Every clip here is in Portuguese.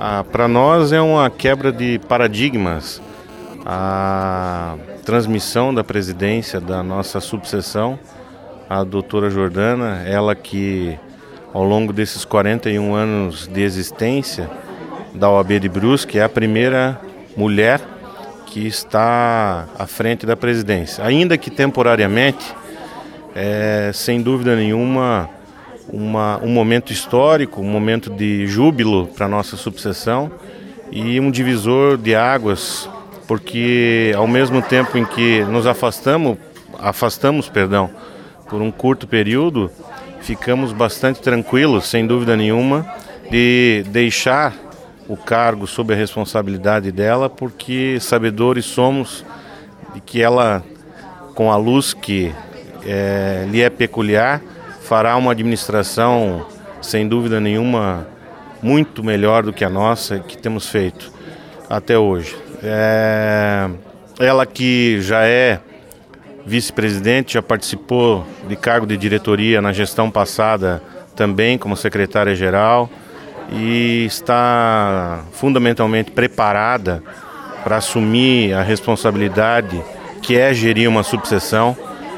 Para nós é uma quebra de paradigmas a transmissão da presidência da nossa subseção, a doutora Jordana, ela que ao longo desses 41 anos de existência da OAB de Brusque é a primeira mulher que está à frente da presidência. Ainda que temporariamente, sem dúvida nenhuma, um momento histórico, um momento de júbilo para a nossa subseção e um divisor de águas, porque ao mesmo tempo em que nos afastamos, por um curto período, ficamos bastante tranquilos, sem dúvida nenhuma, de deixar o cargo sob a responsabilidade dela, porque sabedores somos de que ela, com a luz que lhe é peculiar, fará uma administração, sem dúvida nenhuma, muito melhor do que a nossa, que temos feito até hoje. Ela que já é vice-presidente, já participou de cargo de diretoria na gestão passada também como secretária-geral e está fundamentalmente preparada para assumir a responsabilidade que é gerir uma subseção.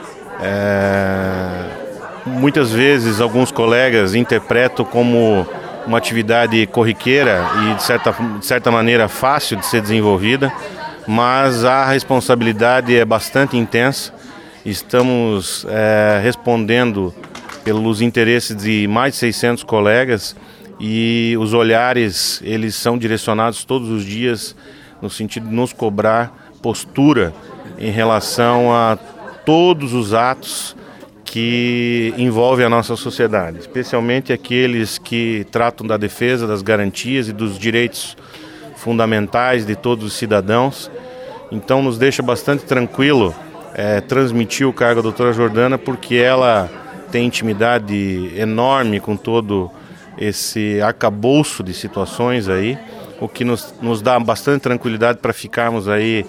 Muitas vezes alguns colegas interpretam como uma atividade corriqueira e de certa maneira fácil de ser desenvolvida, mas a responsabilidade é bastante intensa. Estamos respondendo pelos interesses de mais de 600 colegas e os olhares eles são direcionados todos os dias no sentido de nos cobrar postura em relação a todos os atos que envolvem a nossa sociedade, especialmente aqueles que tratam da defesa, das garantias e dos direitos fundamentais de todos os cidadãos. Então nos deixa bastante tranquilo transmitir o cargo da doutora Jordana, porque ela tem intimidade enorme com todo esse arcabouço de situações aí, o que nos dá bastante tranquilidade para ficarmos aí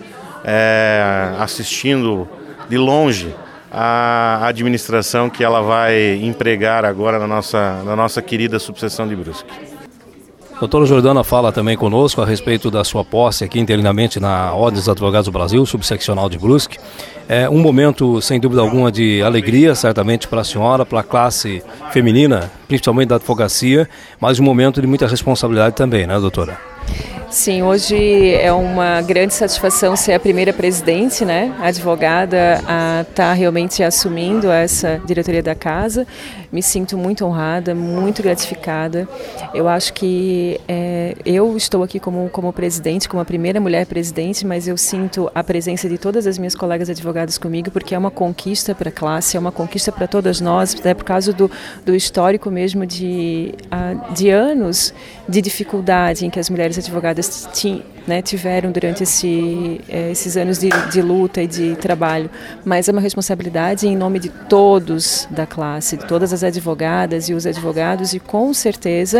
assistindo de longe a administração que ela vai empregar agora na nossa querida subseção de Brusque. Doutora Jordana fala também conosco a respeito da sua posse aqui interinamente na Ordem dos Advogados do Brasil, subseccional de Brusque. É um momento, sem dúvida alguma, de alegria, certamente para a senhora, para a classe feminina, principalmente da advocacia, mas um momento de muita responsabilidade também, né, doutora? Sim, hoje é uma grande satisfação ser a primeira presidente, né, advogada, a estar realmente assumindo essa diretoria da casa. Me sinto muito honrada, muito gratificada. Eu acho que eu estou aqui como presidente, como a primeira mulher presidente, mas eu sinto a presença de todas as minhas colegas advogadas comigo, porque é uma conquista para a classe, é uma conquista para todas nós, por causa do histórico mesmo de anos de dificuldade em que as mulheres advogadas tiveram durante esses anos de luta e de trabalho, mas é uma responsabilidade em nome de todos da classe, de todas as advogadas e os advogados, e com certeza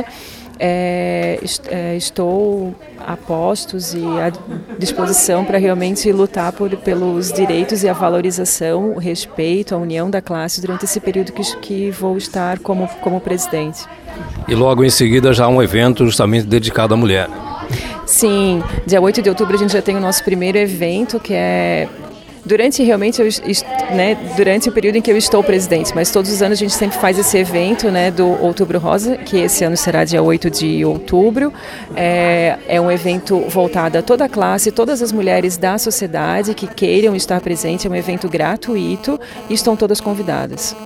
estou a postos e à disposição para realmente lutar pelos direitos e a valorização, o respeito, a união da classe durante esse período que vou estar como presidente. E logo em seguida já um evento justamente dedicado à mulher. Sim, dia 8 de outubro a gente já tem o nosso primeiro evento, que é durante o período em que eu estou presidente, mas todos os anos a gente sempre faz esse evento, né, do Outubro Rosa, que esse ano será dia 8 de outubro. É um evento voltado a toda a classe, todas as mulheres da sociedade que queiram estar presentes. É um evento gratuito e estão todas convidadas.